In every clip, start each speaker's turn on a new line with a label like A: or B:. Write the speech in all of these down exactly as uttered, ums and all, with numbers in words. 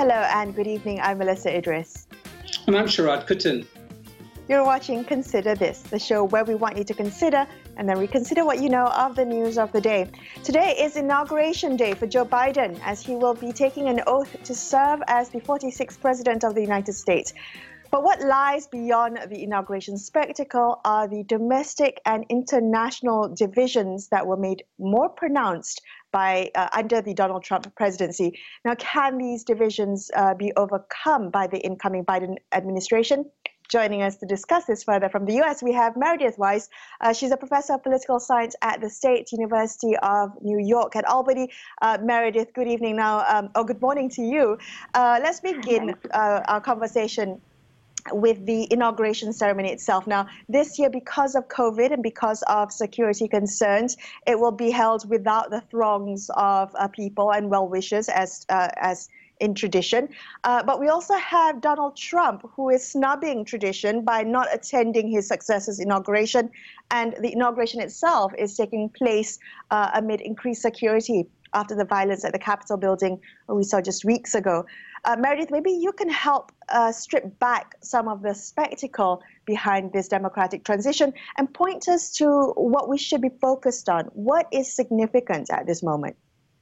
A: Hello and good evening. I'm Melissa Idris.
B: And I'm Sharad Kuttan.
A: You're watching Consider This, the show where we want you to consider and then reconsider what you know of the news of the day. Today is Inauguration Day for Joe Biden, as he will be taking an oath to serve as the forty-sixth President of the United States. But what lies beyond the inauguration spectacle are the domestic and international divisions that were made more pronounced by uh, under the Donald Trump presidency. Now, can these divisions uh, be overcome by the incoming Biden administration? Joining us to discuss this further from the U S, we have Meredith Weiss. Uh, she's a professor of political science at the State University of New York at Albany. Uh, Meredith, good evening now, um, or good morning to you. Uh, let's begin uh, our conversation with the inauguration ceremony itself. Now, this year, because of COVID and because of security concerns, it will be held without the throngs of uh, people and well-wishers as uh, as in tradition. Uh, but we also have Donald Trump, who is snubbing tradition by not attending his successor's inauguration. And the inauguration itself is taking place uh, amid increased security after the violence at the Capitol building we saw just weeks ago. Uh, Meredith, maybe you can help uh, strip back some of the spectacle behind this democratic transition and point us to what we should be focused on. What is significant at this moment?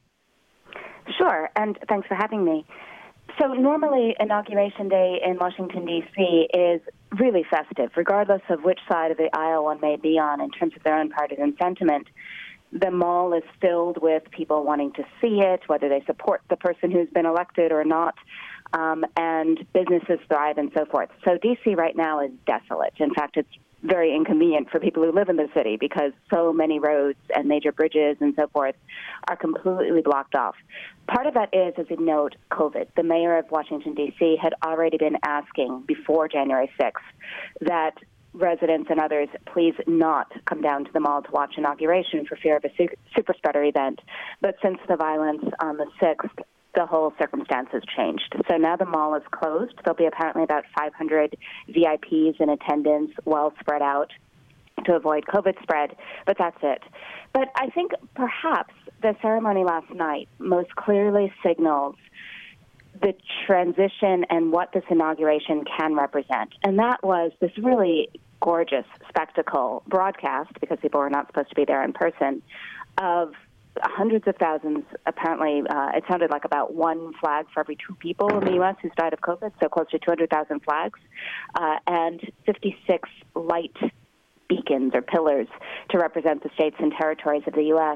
C: Sure, and thanks for having me. So normally Inauguration Day in Washington, D C is really festive, regardless of which side of the aisle one may be on in terms of their own partisan sentiment. The mall is filled with people wanting to see it, whether they support the person who's been elected or not, um, and businesses thrive and so forth. So D C right now is desolate. In fact, it's very inconvenient for people who live in the city because so many roads and major bridges and so forth are completely blocked off. Part of that is, as you note, COVID. The mayor of Washington, D C had already been asking before January sixth that residents and others please not come down to the mall to watch inauguration for fear of a super spreader event. But since the violence on the sixth, the whole circumstances changed. So now the mall is closed. There'll be apparently about five hundred V I Ps in attendance, well spread out to avoid COVID spread, but that's it. But I think perhaps the ceremony last night most clearly signals the transition and what this inauguration can represent. And that was this really gorgeous spectacle broadcast, because people were not supposed to be there in person, of hundreds of thousands. Apparently, uh, it sounded like about one flag for every two people in the U S who's died of COVID, so close to two hundred thousand flags, uh, and fifty-six light beacons or pillars to represent the states and territories of the U S,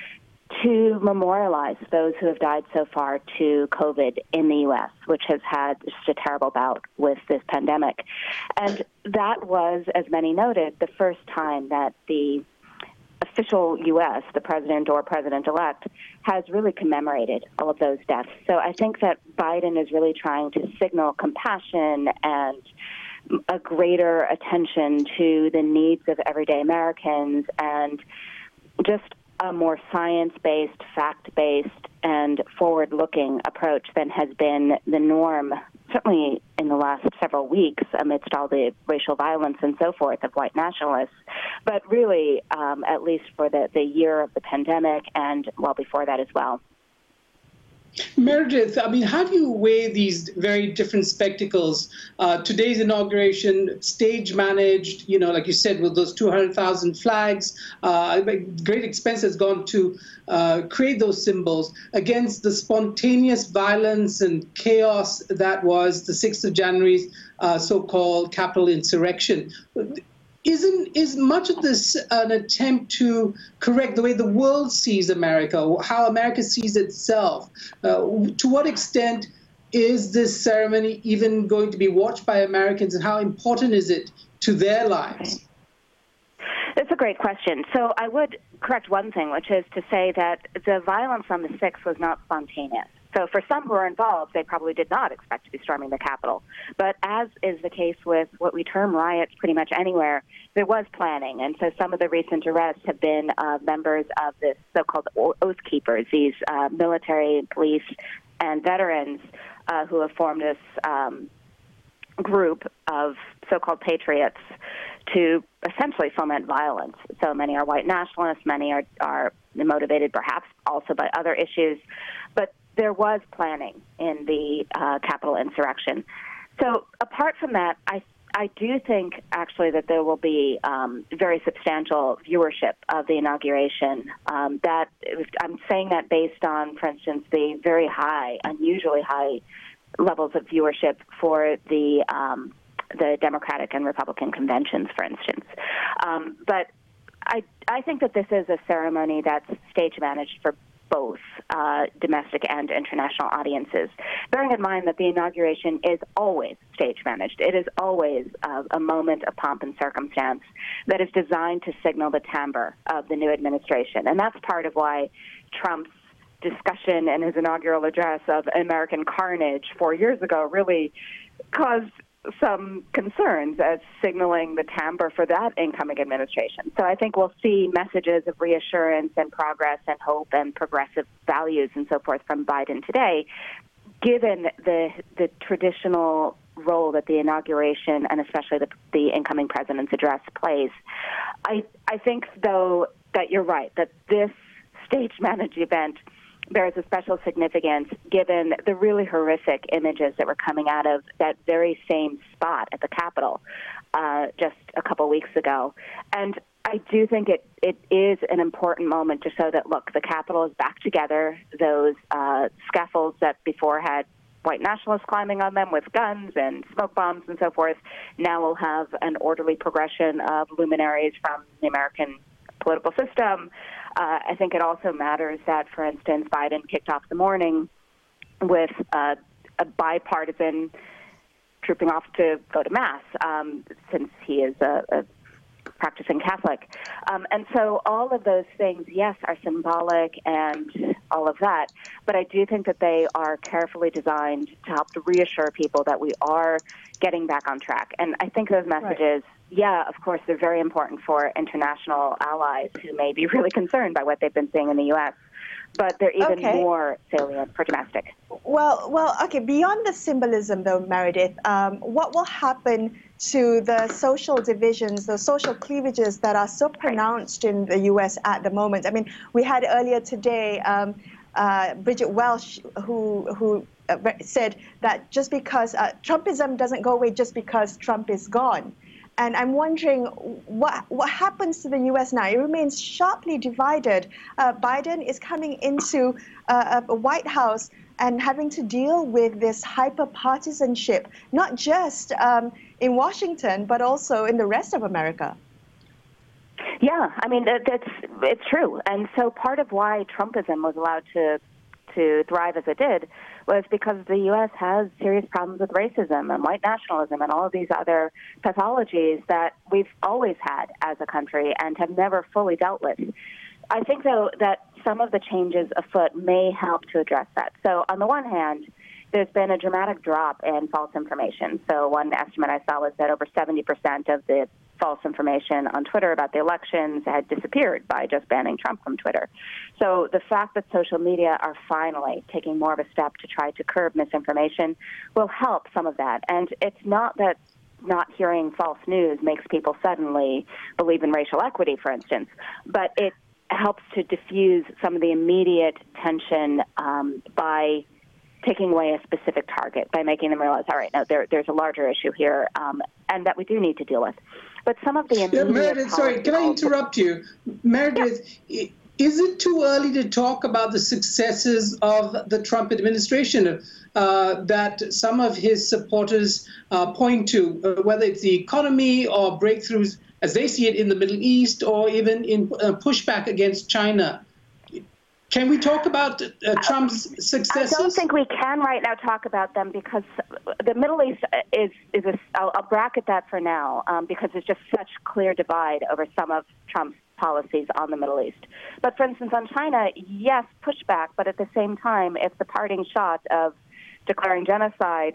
C: to memorialize those who have died so far to COVID in the U S, which has had just a terrible bout with this pandemic. And that was, as many noted, the first time that the official U S, the president or president-elect, has really commemorated all of those deaths. So I think that Biden is really trying to signal compassion and a greater attention to the needs of everyday Americans and just a more science-based, fact-based, and forward-looking approach than has been the norm, certainly in the last several weeks amidst all the racial violence and so forth of white nationalists, but really um, at least for the, the year of the pandemic and well before that as well.
B: Meredith, I mean, how do you weigh these very different spectacles? Uh, today's inauguration, stage managed, you know, like you said, with those two hundred thousand flags, uh, great expense has gone to uh, create those symbols against the spontaneous violence and chaos that was the sixth of January's uh, so-called Capitol insurrection. Isn't is much of this an attempt to correct the way the world sees America, how America sees itself? Uh, to what extent is this ceremony even going to be watched by Americans, and how important is it to their lives?
C: That's a great question. So I would correct one thing, which is to say that the violence on the sixth was not spontaneous. So for some who are involved, they probably did not expect to be storming the Capitol. But as is the case with what we term riots pretty much anywhere, there was planning. And so some of the recent arrests have been uh, members of the so-called Oath Keepers, these uh, military, police, and veterans uh, who have formed this um, group of so-called patriots to essentially foment violence. So many are white nationalists, many are, are motivated perhaps also by other issues. But there was planning in the uh, Capitol insurrection. So apart from that, I I do think actually that there will be um, very substantial viewership of the inauguration. Um, that I'm saying that based on, for instance, the very high, unusually high levels of viewership for the um, the Democratic and Republican conventions, for instance. Um, but I I think that this is a ceremony that's stage managed for both uh, domestic and international audiences, bearing in mind that the inauguration is always stage managed. It is always uh, a moment of pomp and circumstance that is designed to signal the timbre of the new administration. And that's part of why Trump's discussion in his inaugural address of American carnage four years ago really caused some concerns as signaling the timbre for that incoming administration. So I think we'll see messages of reassurance and progress and hope and progressive values and so forth from Biden today, given the the traditional role that the inauguration and especially the, the incoming president's address plays. I I think, though, that you're right, that this stage-managed event bears a special significance given the really horrific images that were coming out of that very same spot at the Capitol uh, just a couple weeks ago. And I do think it, it is an important moment to show that, look, the Capitol is back together. Those uh, scaffolds that before had white nationalists climbing on them with guns and smoke bombs and so forth now will have an orderly progression of luminaries from the American political system. Uh, I think it also matters that, for instance, Biden kicked off the morning with uh, a bipartisan trooping off to go to Mass, um, since he is a, a practicing Catholic. Um, and so all of those things, yes, are symbolic and all of that, but I do think that they are carefully designed to help to reassure people that we are getting back on track. And I think those messages, right. Yeah, of course, they're very important for international allies who may be really concerned by what they've been seeing in the U S, but they're even okay. more salient for domestic.
A: Well, well, okay, beyond the symbolism, though, Meredith, um, what will happen to the social divisions, the social cleavages that are so pronounced right. in the U S at the moment? I mean, we had earlier today um, uh, Bridget Welsh, who, who uh, said that just because uh, Trumpism doesn't go away just because Trump is gone. And I'm wondering what what happens to the U S now. It remains sharply divided. Uh, Biden is coming into uh, a White House and having to deal with this hyper-partisanship, not just um, in Washington, but also in the rest of America.
C: Yeah, I mean, that's it's true. And so part of why Trumpism was allowed to to thrive as it did was because the U S has serious problems with racism and white nationalism and all of these other pathologies that we've always had as a country and have never fully dealt with. I think, though, that some of the changes afoot may help to address that. So on the one hand, there's been a dramatic drop in false information. So one estimate I saw was that over seventy percent of the false information on Twitter about the elections had disappeared by just banning Trump from Twitter. So the fact that social media are finally taking more of a step to try to curb misinformation will help some of that. And it's not that not hearing false news makes people suddenly believe in racial equity, for instance, but it helps to diffuse some of the immediate tension um, by taking away a specific target, by making them realize, all right, now there, there's a larger issue here, um, and that we do need to deal with. But some of the immediate...
B: Yeah, Meredith, sorry, can I interrupt you? Meredith, yeah. Is it too early to talk about the successes of the Trump administration uh, that some of his supporters uh, point to, uh, whether it's the economy or breakthroughs, as they see it, in the Middle East, or even in uh, pushback against China? Can we talk about uh, Trump's successes?
C: I don't think we can right now talk about them because the Middle East is, is a, I'll, I'll bracket that for now um, because there's just such clear divide over some of Trump's policies on the Middle East. But for instance, on China, yes, pushback, but at the same time, if the parting shot of declaring genocide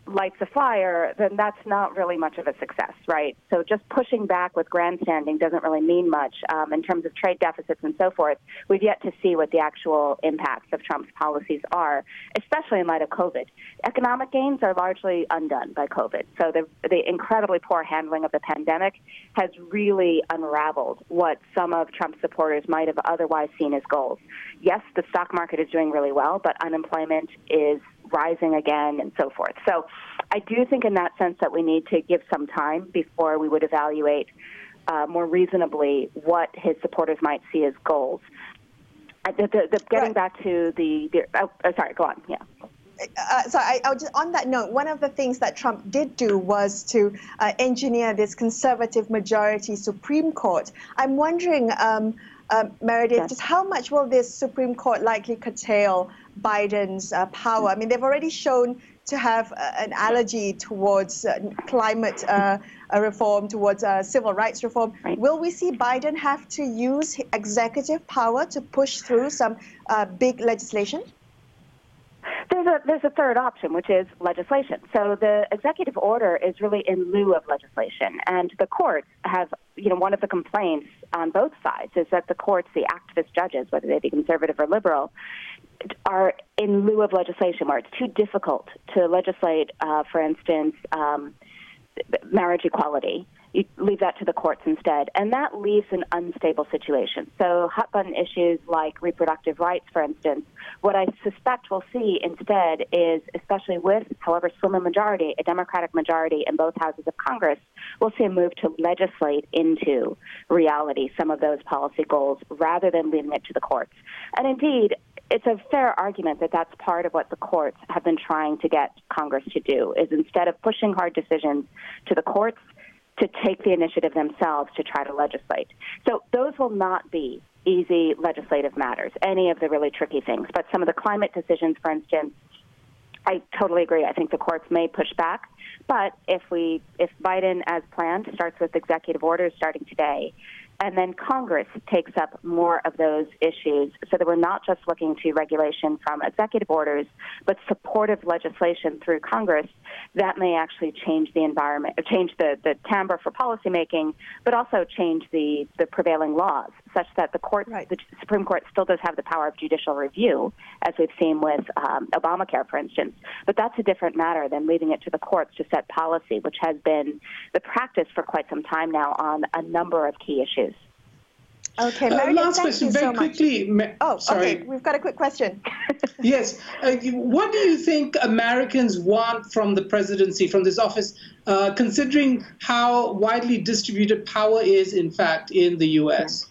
C: lights a fire, then that's not really much of a success, right? So just pushing back with grandstanding doesn't really mean much um, in terms of trade deficits and so forth. We've yet to see what the actual impacts of Trump's policies are, especially in light of COVID. Economic gains are largely undone by COVID. So the, the incredibly poor handling of the pandemic has really unraveled what some of Trump's supporters might have otherwise seen as goals. Yes, the stock market is doing really well, but unemployment is rising again and so forth. So I do think in that sense that we need to give some time before we would evaluate uh, more reasonably what his supporters might see as goals. Uh, the, the, the, getting
A: right.
C: back to the, the oh, oh, sorry, go on, yeah.
A: Uh, so I, I just, on that note, one of the things that Trump did do was to uh, engineer this conservative majority Supreme Court. I'm wondering, um, uh, Meredith, yes. just how much will this Supreme Court likely curtail Biden's uh, power? I mean, they've already shown to have uh, an allergy towards uh, climate uh, reform, towards uh, civil rights reform.
C: Right.
A: Will we see Biden have to use executive power to push through some uh, big legislation?
C: There's a there's a third option, which is legislation. So the executive order is really in lieu of legislation, and the courts have, you know, one of the complaints on both sides is that the courts, the activist judges, whether they be conservative or liberal, are in lieu of legislation, where it's too difficult to legislate, uh, for instance, um, marriage equality. You leave that to the courts instead, and that leaves an unstable situation. So hot-button issues like reproductive rights, for instance, what I suspect we'll see instead is, especially with, however slim a majority, a Democratic majority in both houses of Congress, we'll see a move to legislate into reality some of those policy goals rather than leaving it to the courts. And indeed, it's a fair argument that that's part of what the courts have been trying to get Congress to do, is instead of pushing hard decisions to the courts, to take the initiative themselves to try to legislate. So those will not be easy legislative matters, any of the really tricky things. But some of the climate decisions, for instance, I totally agree. I think the courts may push back. But if we, if Biden, as planned, starts with executive orders starting today, and then Congress takes up more of those issues so that we're not just looking to regulation from executive orders, but supportive legislation through Congress, that may actually change the environment, change the, the timbre for policymaking, but also change the, the prevailing laws, such that the court, right. the Supreme Court still does have the power of judicial review, as we've seen with um, Obamacare, for instance. But that's a different matter than leaving it to the courts to set policy, which has been the practice for quite some time now on a number of key issues.
A: Okay, Meredith,
B: uh, last
A: thank
B: question,
A: you
B: very
A: so
B: quickly.
A: Much. Oh,
B: sorry.
A: Okay, we've got a quick question.
B: Yes. Uh, what do you think Americans want from the presidency, from this office, uh, considering how widely distributed power is, in fact, in the U S?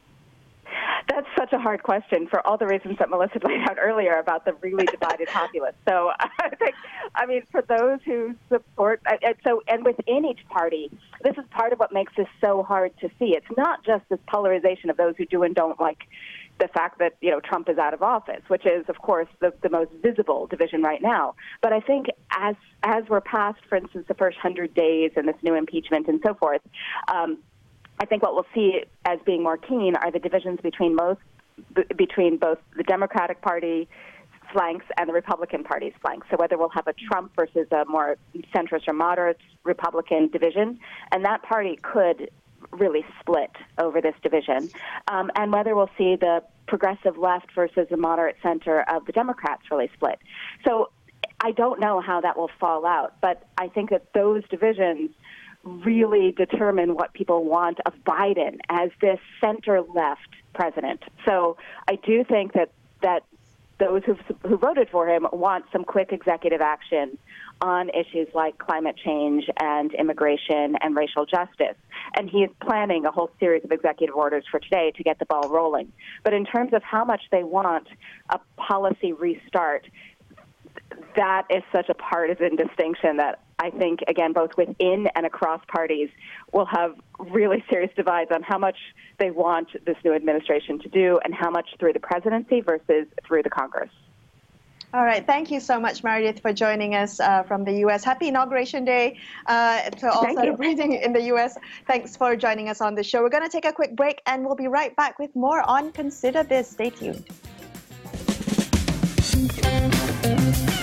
C: That's such a hard question for all the reasons that Melissa laid out earlier about the really divided populace. So I think, I mean, for those who support, and so and within each party, this is part of what makes this so hard to see. It's not just this polarization of those who do and don't like the fact that, you know, Trump is out of office, which is, of course, the, the most visible division right now. But I think as as we're past, for instance, the first hundred days and this new impeachment and so forth, um, I think what we'll see as being more keen are the divisions between most, b- between both the Democratic Party flanks and the Republican Party's flanks. So whether we'll have a Trump versus a more centrist or moderate Republican division, and that party could really split over this division, um, and whether we'll see the progressive left versus the moderate center of the Democrats really split. So I don't know how that will fall out, but I think that those divisions really determine what people want of Biden as this center-left president. So I do think that that those who've, who voted for him want some quick executive action on issues like climate change and immigration and racial justice. And he is planning a whole series of executive orders for today to get the ball rolling. But in terms of how much they want a policy restart, that is such a partisan distinction that I think, again, both within and across parties will have really serious divides on how much they want this new administration to do and how much through the presidency versus through the Congress.
A: All right. Thank you so much, Meredith, for joining us uh, from the U S. Happy Inauguration Day uh, to all celebrating in the U S. Thanks for joining us on the show. We're going to take a quick break, and we'll be right back with more on Consider This. Stay tuned.